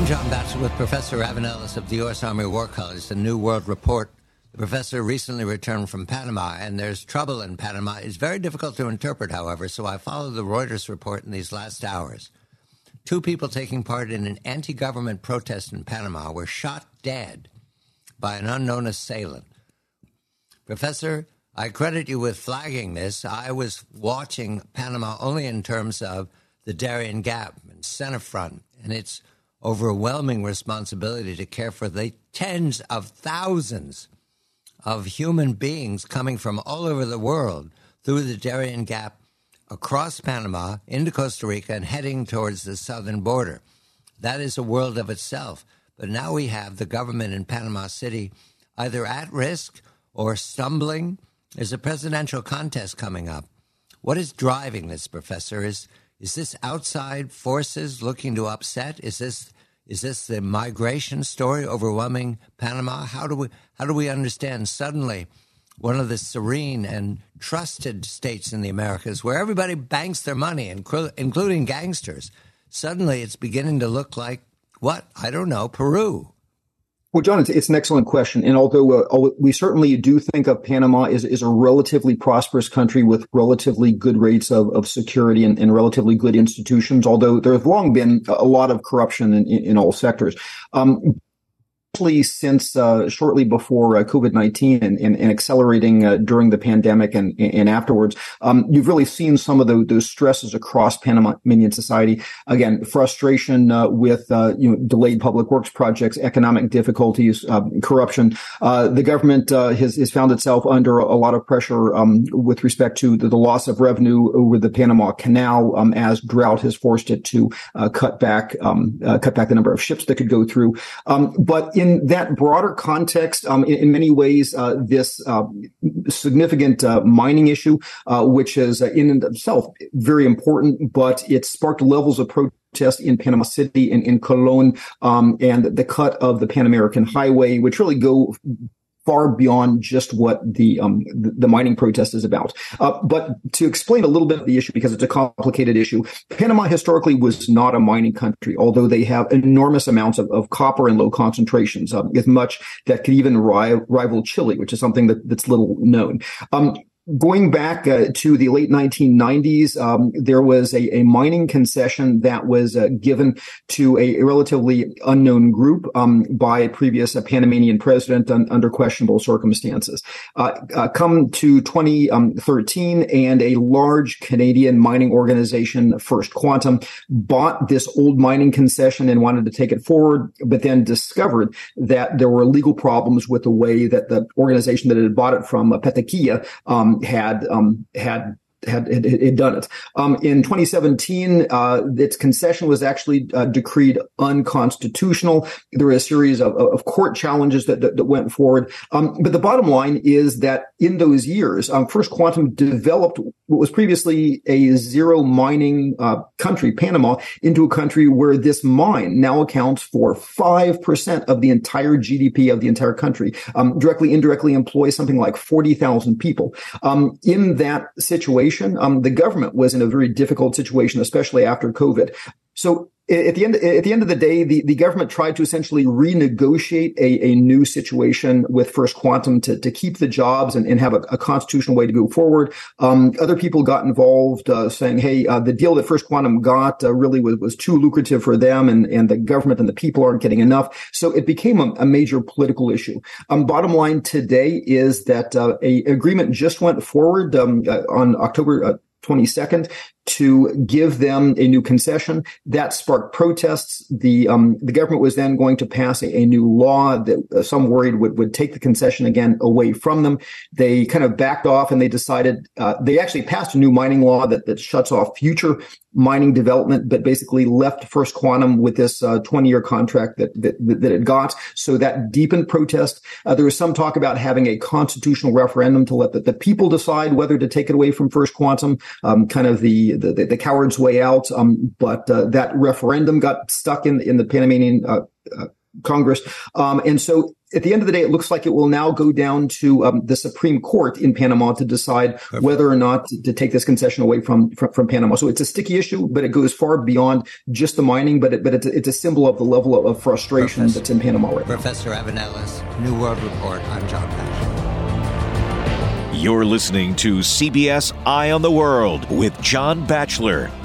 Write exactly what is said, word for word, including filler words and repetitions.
I'm John Batchelor with Professor Evan Ellis of the U S. Army War College, the New World Report. The professor recently returned from Panama, and there's trouble in Panama. It's very difficult to interpret, however, so I followed the Reuters report in these last hours. Two people taking part in an anti-government protest in Panama were shot dead by an unknown assailant. Professor, I credit you with flagging this. I was watching Panama only in terms of the Darien Gap and Centerfront, and its overwhelming responsibility to care for the tens of thousands of human beings coming from all over the world through the Darien Gap, across Panama, into Costa Rica, and heading towards the southern border. That is a world of itself. But now we have the government in Panama City either at risk or stumbling. There's a presidential contest coming up. What is driving this, Professor? Is is this outside forces looking to upset? Is this is this the migration story overwhelming Panama? How do we how do we understand suddenly one of the serene and trusted states in the Americas where everybody banks their money, including gangsters, suddenly it's beginning to look like, what? I don't know, Peru. Well, John, it's, it's an excellent question. And although uh, we certainly do think of Panama as, as a relatively prosperous country with relatively good rates of, of security and, and relatively good institutions, although there has long been a lot of corruption in, in, in all sectors. Um, Since uh, shortly before uh, COVID nineteen and, and, and accelerating uh, during the pandemic and, and afterwards, um, you've really seen some of the, those stresses across Panamanian society. Again, frustration uh, with uh, you know delayed public works projects, economic difficulties, uh, corruption. Uh, the government uh, has, has found itself under a lot of pressure um, with respect to the, the loss of revenue over the Panama Canal, um, as drought has forced it to uh, cut back um, uh, cut back the number of ships that could go through. Um, but in In that broader context, um, in, in many ways, uh, this uh, significant uh, mining issue, uh, which is uh, in and of itself very important, but it sparked levels of protest in Panama City and in Colon, um, and the cut of the Pan American Highway, which really go far beyond just what the um, the, the mining protest is about. Uh, but to explain a little bit of the issue, because it's a complicated issue, Panama historically was not a mining country, although they have enormous amounts of, of copper in low concentrations, um, as much that could even ri- rival Chile, which is something that, that's little known. Um, Going back uh, to the late nineteen nineties, um, there was a, a mining concession that was uh, given to a, a relatively unknown group um, by a previous uh, Panamanian president un, under questionable circumstances. Uh, uh, come to twenty thirteen, and a large Canadian mining organization, First Quantum, bought this old mining concession and wanted to take it forward, but then discovered that there were legal problems with the way that the organization that had bought it from, uh, Petaquilla, um, had um, had had it, it done it. Um, in twenty seventeen, uh, its concession was actually uh, decreed unconstitutional. There were a series of, of court challenges that, that, that went forward. Um, but the bottom line is that in those years, um, First Quantum developed what was previously a zero mining uh, country, Panama, into a country where this mine now accounts for five percent of the entire G D P of the entire country, um, directly, indirectly employs something like forty thousand people. Um, in that situation, Um, the government was in a very difficult situation, especially after COVID. So at the end, at the end of the day, the, the government tried to essentially renegotiate a, a new situation with First Quantum to, to keep the jobs and, and have a, a constitutional way to go forward. Um, other people got involved, uh, saying, hey, uh, the deal that First Quantum got uh, really was, was too lucrative for them, and, and the government and the people aren't getting enough. So it became a, a major political issue. Um, bottom line today is that uh, a agreement just went forward um, uh, on October uh, twenty-second to give them a new concession. That sparked protests. The um, the government was then going to pass a, a new law that uh, some worried would, would take the concession again away from them. They kind of backed off, and they decided uh, they actually passed a new mining law that, that shuts off future mining development, but basically left First Quantum with this uh, twenty-year contract that, that that it got. So that deepened protest. Uh, there was some talk about having a constitutional referendum to let the, the people decide whether to take it away from First Quantum, um, kind of the the, the, the coward's way out. Um, but uh, that referendum got stuck in in the Panamanian uh, uh, Congress. Um, and so at the end of the day, it looks like it will now go down to um, the Supreme Court in Panama to decide Perfect. whether or not to, to take this concession away from, from from Panama. So it's a sticky issue, but it goes far beyond just the mining. But it, but it's a, it's a symbol of the level of, of frustration Professor, that's in Panama right now. Professor Avenellis, New World Report. I'm John Batchelor. You're listening to C B S Eye on the World with John Batchelor.